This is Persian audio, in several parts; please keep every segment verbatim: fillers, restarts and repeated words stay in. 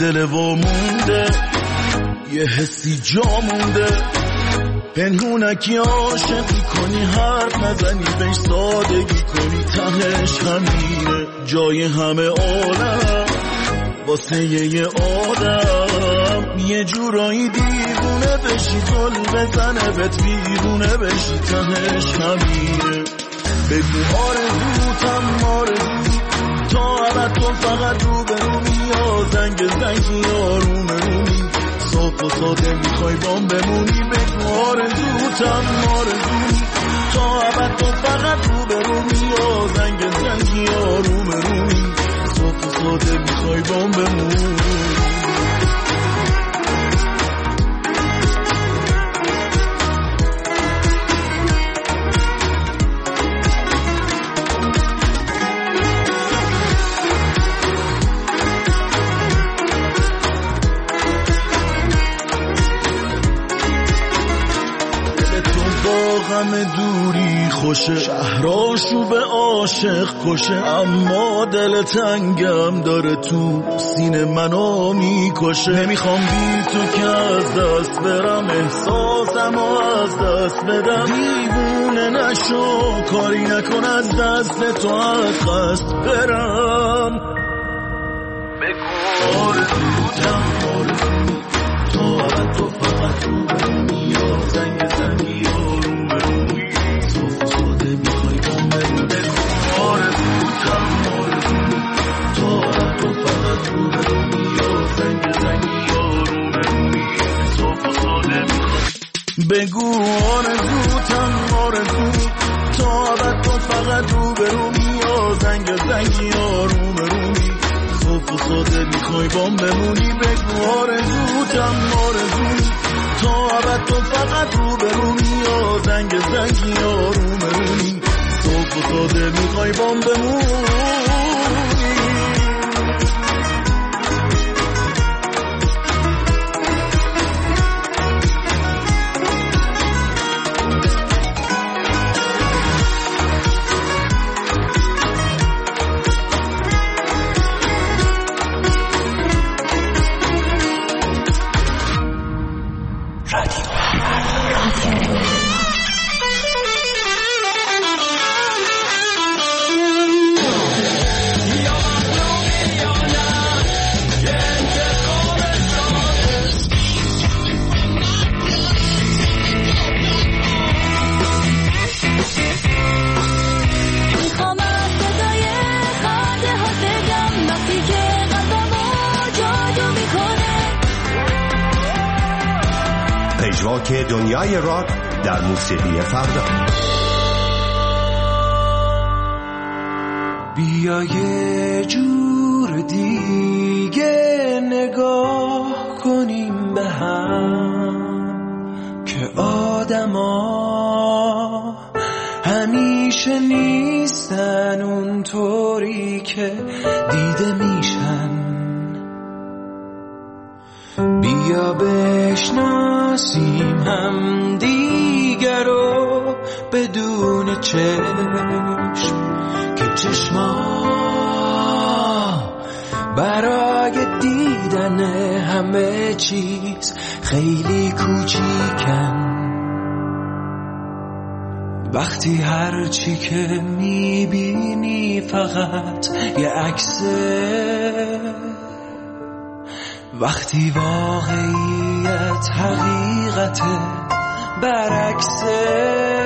دل وامونده، یه حسی جا مونده، پنهونکی عاشقی کنی، حرف نزنی بهش سادگی کنی، تهش همینه جای همه عالم واسه یه آدم، یه جورایی دیوونه بشی، گل بزنه بهت بیرونه بشی، تهش همینه. بگو آرزوتم آرزو تا ابد تو فقط رو به رو یا زنگ زنگی آروم رومی، صاف و ساده میخوای بام بمونی. بگو آرزوتم آرزو تا ابد تو فقط رو به رو یا زنگ زنگی آروم رومی، صاف و ساده میخوای بام بمونی. غم دوری خوشه، شهراشو به عاشق کشه، اما دل تنگم داره تو سینه منو میکشه. نمیخوام بی تو که از دست برم، احساسم از دست بدم، دیوونه نشو کاری نکن از دست تو از قصد برم. بگو آرزوتم آرزو تو ابد تو فقط رو برمی یا زنگ زنگی آروم روی، صاف و ساده میخوای بام بمونی. بگو آرزوتم آرزو تو ابد تو فقط رو برمی یا زنگ زنگی آروم روی، صاف و ساده میخوای. بگو آرزوتم آرزو تا ابد تو فقط رو برمی یا زنگ زنگی آروم روی، صاف و ساده میخوای بام بمونی. بگو آرزوتم آرزو تا ابد تو فقط رو برونی یا زنگ زنگی آروم رونی، صاف و ساده میخوای بام بمونی. که دنیای راک در موسیقی فردا. بیا یه جور دیگه نگاه کنیم به هم که آدما همیشه نیستن اونطوری که دیده میشن. بیا بشناسیم هم دیگر رو بدون چشم که چشما برای دیدن همه چیز خیلی کوچیکن. وقتی هر چی که میبینی فقط یه عکسه، وقتی واقعیت حقیقت برعکسه.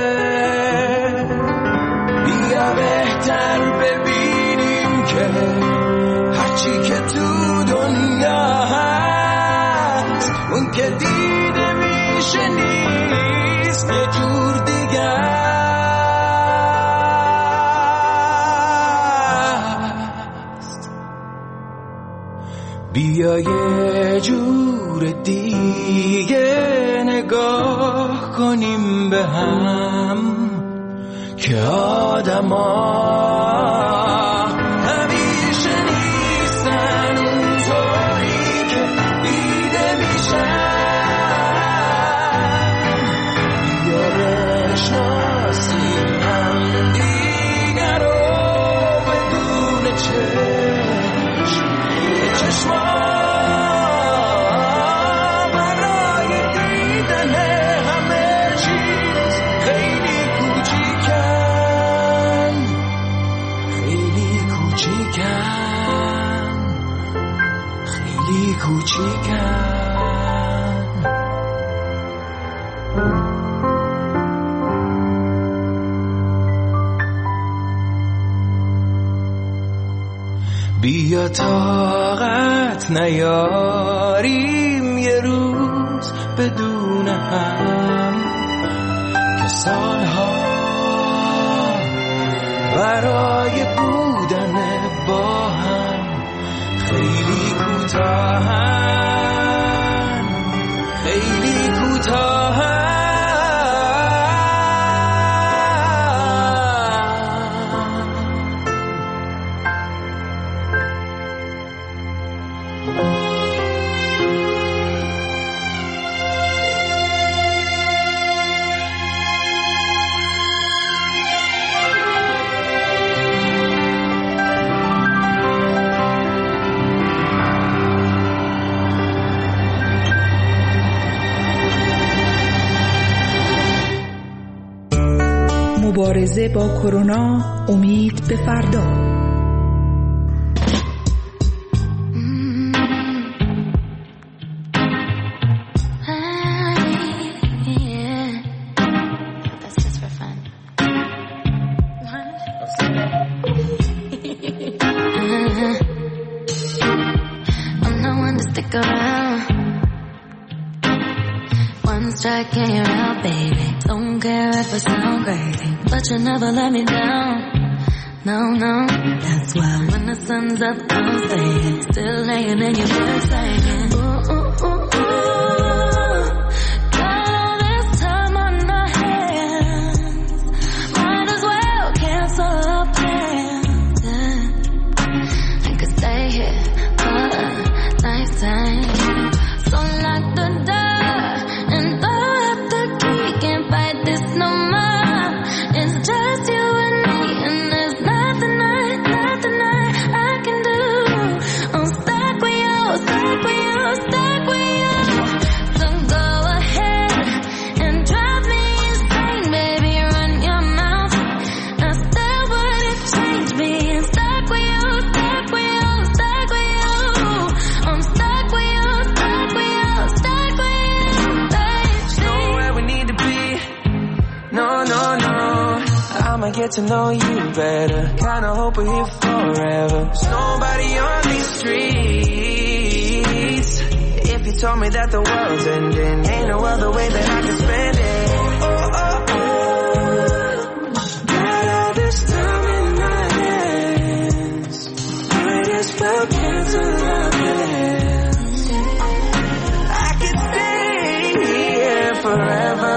بیا بهتر ببینیم که هرچی که تو دنیا هست اون که دیده میشه نیست، یه جور دیگه است. بیا یه جور دیگه نگاه کنیم به هم که آدما همیشه نیستن اونطوری که دیده میشن. بیا بشناسیم هم دیگر رو بدون چشم، چشما یا طاقت نیاریم یه روز بدون هم که سالها برای بودن با هم خیلی کوتاهن خیلی کوتاهن. مبارزه با کرونا، امید به فردا. Strike and you're out, baby. Don't care if I sound crazy, but you never let me down. No, no, that's why when the sun's up, I'm staying. Still laying in your bed saying, ooh, ooh, ooh, ooh. Got all this time on our hands. Might as well cancel our plans. Yeah. I could stay here for a nice time. So lock the door. Get to know you better, kinda hope we're here forever. There's nobody on these streets. If you told me that the world's ending, ain't no other way that I can spend it. Oh, oh, oh. Got all this time in my hands, might as well cancel our plans. I could stay here forever.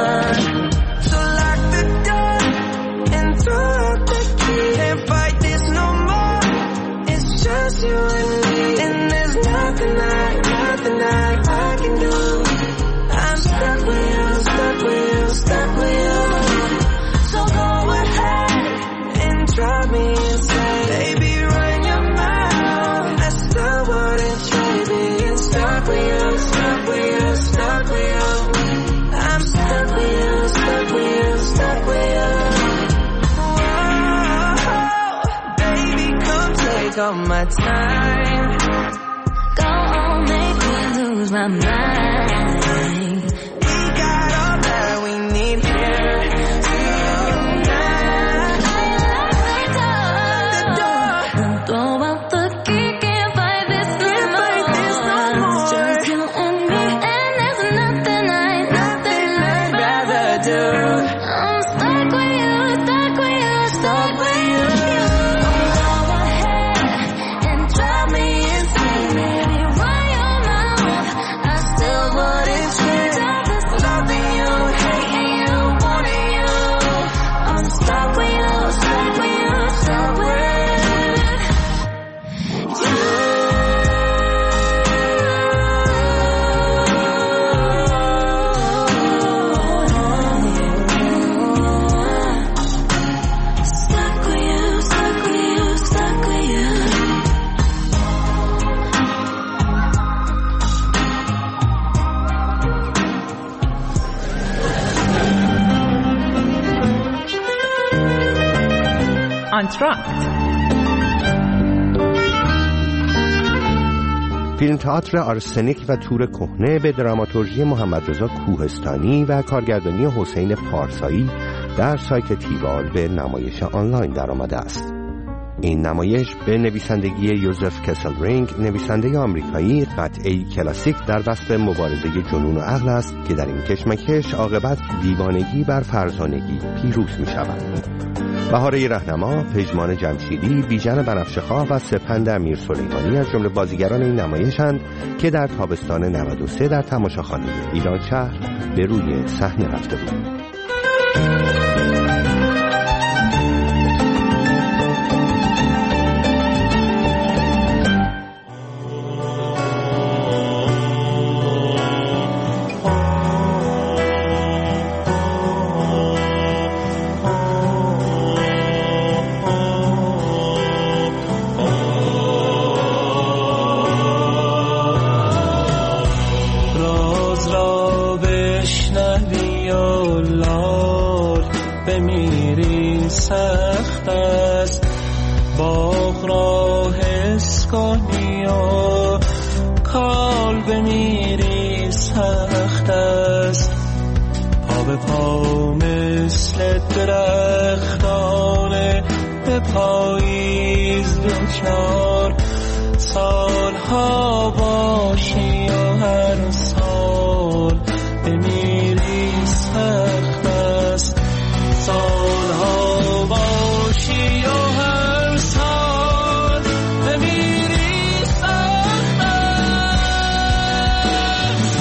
You and me, and there's nothing I, nothing I, I can do. I'm stuck with you, stuck with you, stuck with you. So go ahead and drive me insane. Baby, run your mouth. I still wouldn't trade being stuck with you, stuck with you, stuck with you. I'm stuck with you, stuck with you, stuck with you. All my time, go on, make me lose my mind. We got all that we need here tonight. The door, don't throw out the key, can't fight this no more. It's just you and me, and there's nothing I, nothing I'd rather do. I'm stuck with you, stuck with you, stuck with you. آنتراکت. فیلم تئاتر آرسنیک و تور کهنه به دراماتورژی محمدرضا کوهستانی و کارگردانی حسین پارسایی در سایت تیوال به نمایش آنلاین درآمده است. این نمایش به نویسندگی یوزف کسلرینگ، نویسنده آمریکایی، قطعه‌ای کلاسیک در وسط مبارزه جنون و عقل است که در این کشمکش عاقبت دیوانگی بر فرزانگی پیروز می شود. بهاره رهنما، پژمان جمشیدی، بیژن بنفشه‌خواه و سپند امیر سلیمانی از جمله بازیگران این نمایش‌اند که در تابستان نود و سه در تماشاخانه ایران شهر به روی صحنه رفته بود. سخت است باغ را حس کنی و کال بمیری سخت است پا به پا مثل درختان به پاییز دوچار سالها باشی و هر سال بمیری سخت است سالها باشی و هر سال بمیری سخت است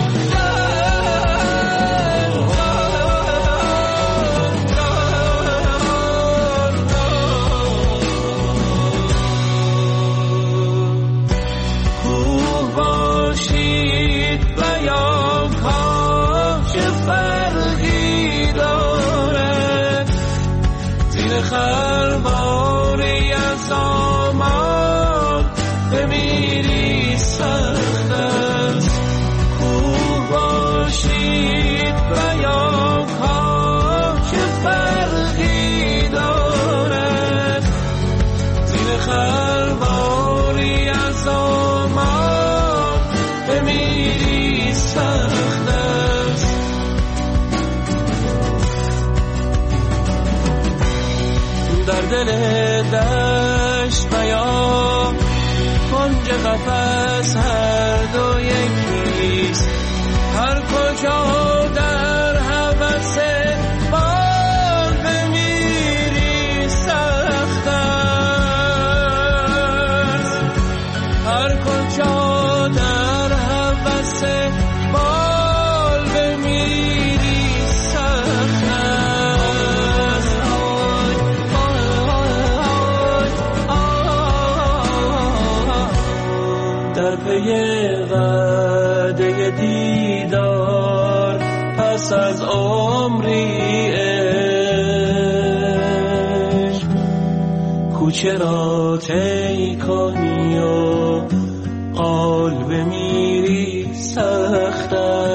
کوه باشید و یا کاج فرقی دارد زیر خرباری از آمان بمیری سخت است کوه باشید و یا کاج فرقی دارد زیر خرباری از آمان بمیری سخت است در دل دشت و یا کنج قفس هر دو یکیست هر کجا در هوس بال بمیری سخت است هر کجا در هوس بال بمیری سخت است در پی وعده دیدار پس از عمری عشق کوچه را طی کنی و قال بمیری سخت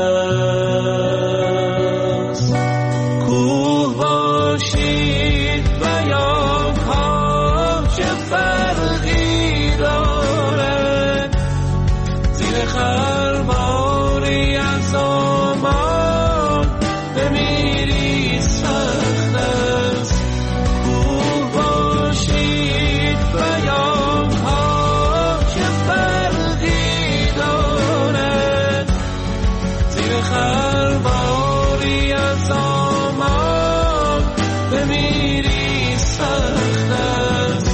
است کوه باشید و یا کاج فرقی دارد زیر خرباری از آمان بمیری سخت است کوه باشید و یا کاج فرقی دارد زیر خرباری از آمان بمیری سخت است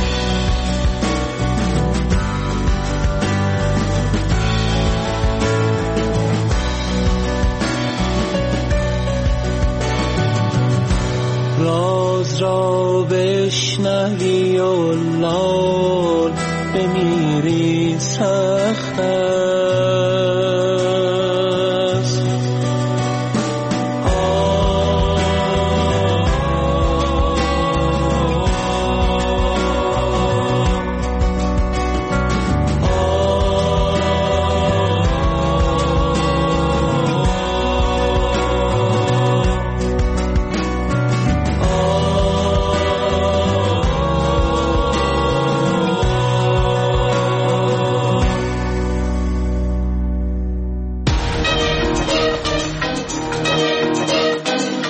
راز را بشنوی و لال بمیری سخت است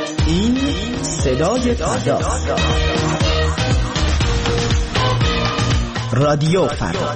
صدای فردا رادیو فردا.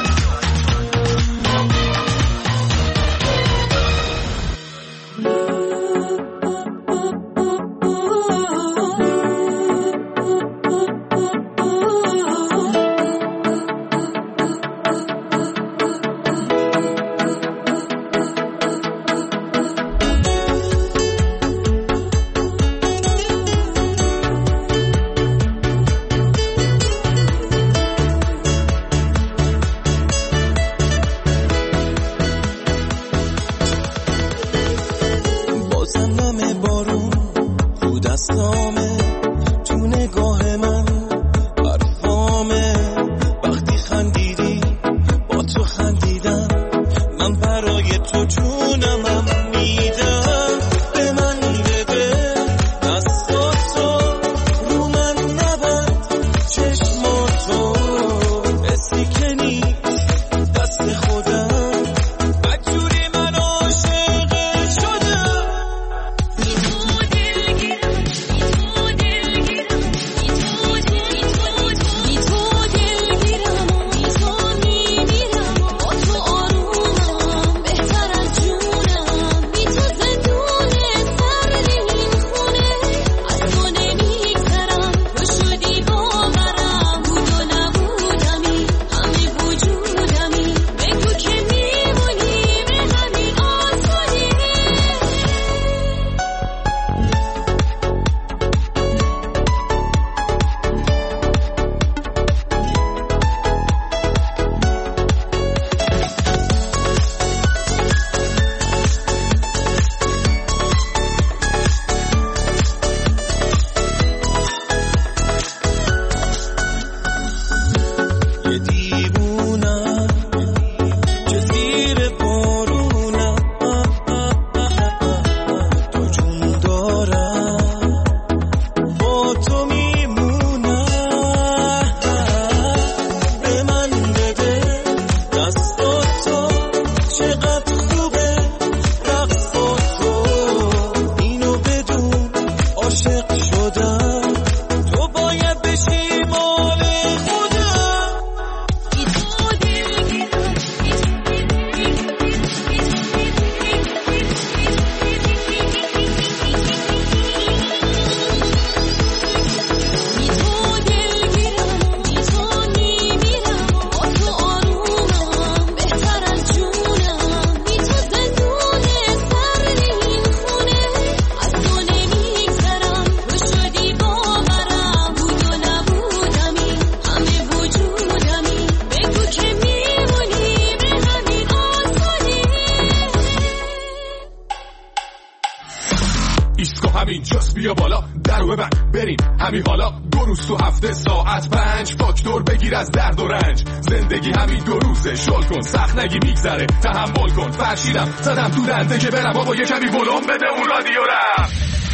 بیا بالا درو ببر بریم همین حالا دو روز تو هفته ساعت پنج فاکتور بگیر از درد و رنج زندگی همین دو روزه شل کن سخت نگی میگذره تحمل کن فرشیدم زدم تو دنده که برم بابا یه کمی ولوم بده اون رادیو رم.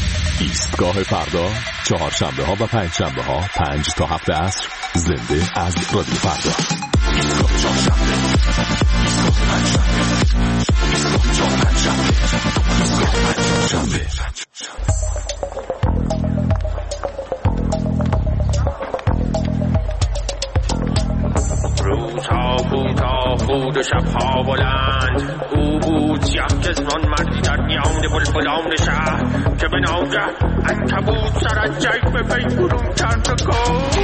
ایستگاه فردا چهارشنبه ها و پنج شنبه ها پنج تا هفت عصر زنده از رادیو فردا. ایستگاه چهارشنبه ایستگاه پنجشنبه ایستگاه چهارشنبه ایستگاه پنجشنبه. روزها کوتاه بود و شبها بلند او بود سیاه چشمان مردی در میان بلبلان شهر که به ناگه عنکبوت سر از جیب وی برون کرد و گفت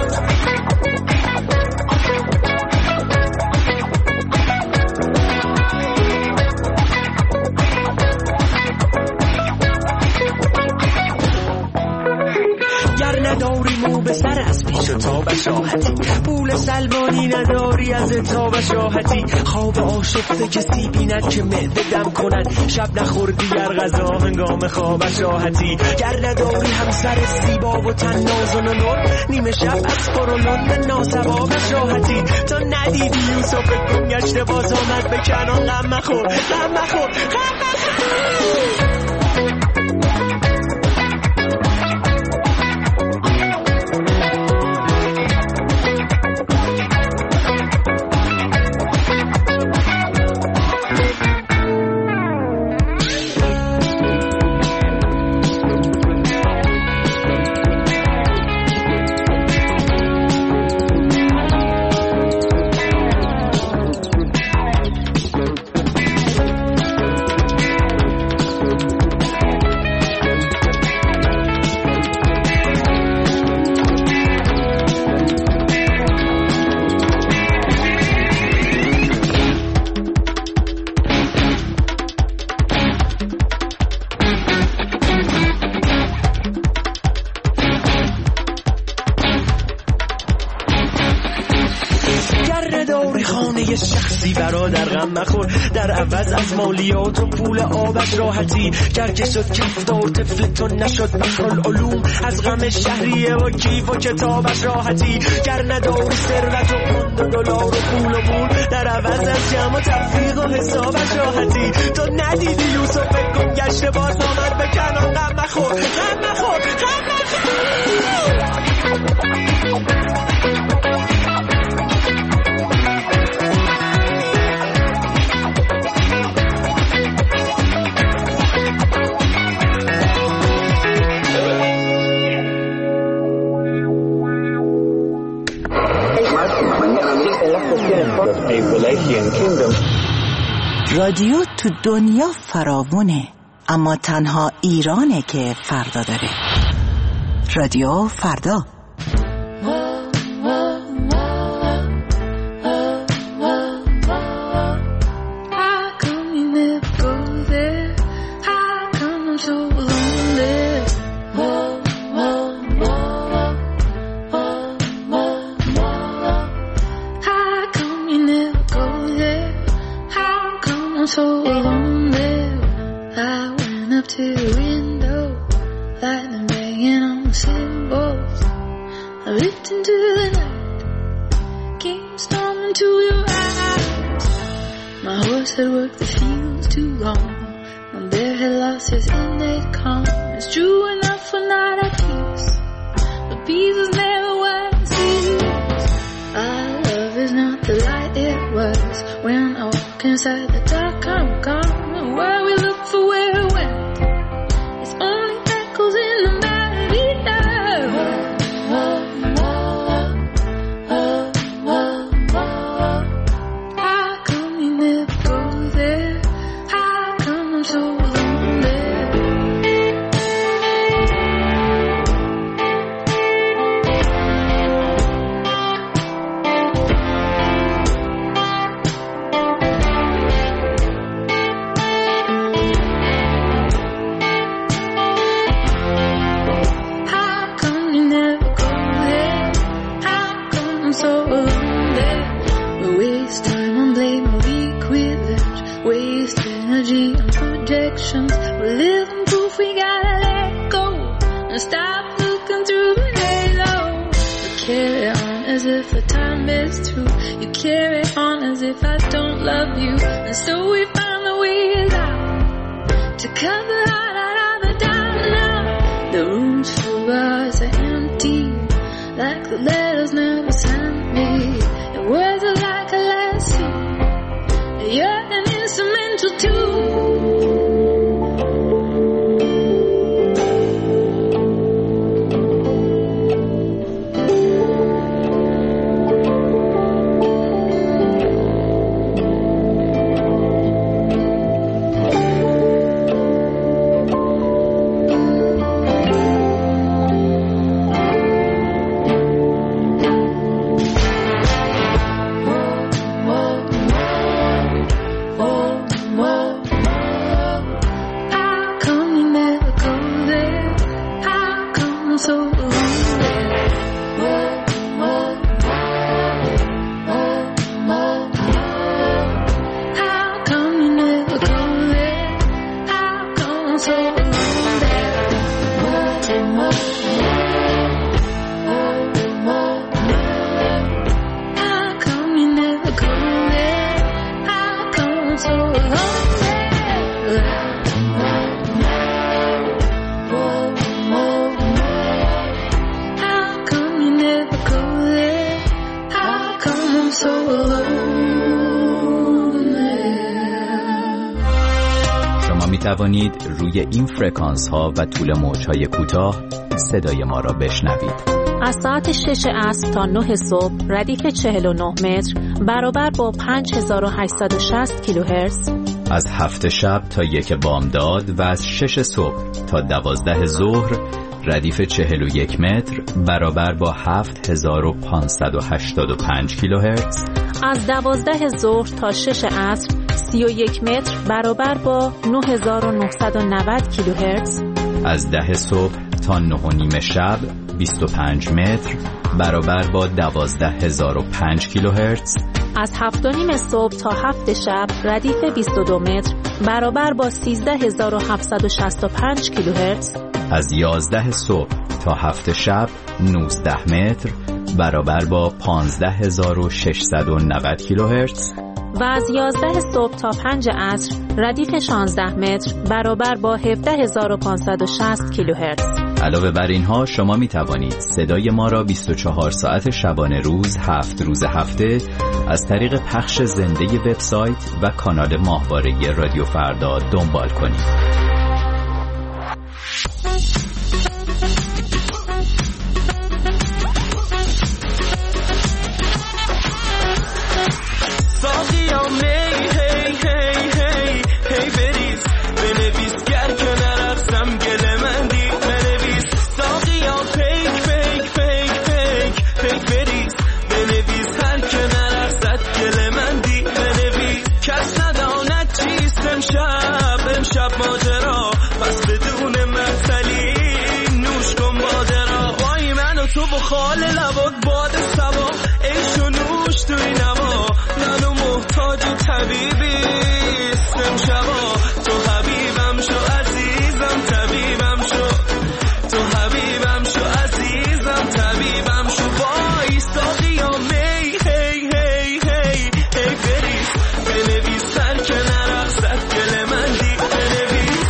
نداری مو به سر از پیش و تا بشاهتی پول سلمانی نداری از تا بشاهتی خواب آشفته کسی بیند که معده دم کند شب نخوردی گر غذا هنگام خواب شاهتی گر نداری همسر زیبا و تن نازن و نور نیمه شب از فرولند ناسوا بشاهتی تا ندیدی یوسف گم گشته باز آمد به کنان غم مخور غم مخور غم مخور. زندگی شخصی برادر غم مخور، در عوض از مالیات و پول آبش راحتی. گر که شد کفتار طفلتون نشد بحر العلوم، از غم شهریه و کیف و کتابش راحتی. گر نداری ثروت و پوند و دلار و پول و مول، در عوض از جمع و تفریق و حسابش راحتی. تو ندیدی یوسف کن گشته باز آمد به کنان، غم مخور غم مخور غم مخور. رادیو تو دنیا فراوونه، اما تنها ایرانه که فردا داره. رادیو فردا. توانید روی این فرکانس ها و طول موج های کوتاه صدای ما را بشنوید. از ساعت شش عصر تا نه صبح ردیف چهل و نه متر برابر با پنج هزار و هشتصد و شصت کیلوهرتز. از هفت شب تا یک بامداد و از شش صبح تا دوازده ظهر ردیف چهل و یک متر برابر با هفت هزار و پانصد و هشتاد و پنج کیلوهرتز. از دوازده ظهر تا شش عصر سی و یک متر برابر با نه هزار و نهصد و نود کیلوهرتز. از ده صبح تا نه و نیم شب بیست و پنج متر برابر با دوازده هزار و پنج کیلوهرتز. از هفت و نیم صبح تا هفت شب ردیف بیست و دو متر برابر با سیزده هزار و هفتصد و شصت و پنج کیلوهرتز، از یازده صبح تا هفت شب نوزده متر برابر با پانزده هزار و ششصد و نود کیلوهرتز و از یازده صبح تا پنج عصر ردیف شانزده متر برابر با هفده هزار و پانصد و شصت کیلوهرتز. علاوه بر اینها شما می توانید صدای ما را بیست و چهار ساعت شبانه روز هفت روز هفته از طریق پخش زنده وبسایت و کانال ماهواره رادیو فردا دنبال کنید. خال لبات باد سبا ایشو نوش توی نما منو محتاج طبیبی استم شبا تو حبیبم شو عزیزم طبیبم شو تو حبیبم شو عزیزم طبیبم شو وایستا قیامه هی هی هی هی بریز بنویس سر که نرقصد گل من دی بنویس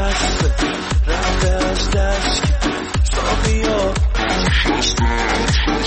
Rafte az deszk, Szabia,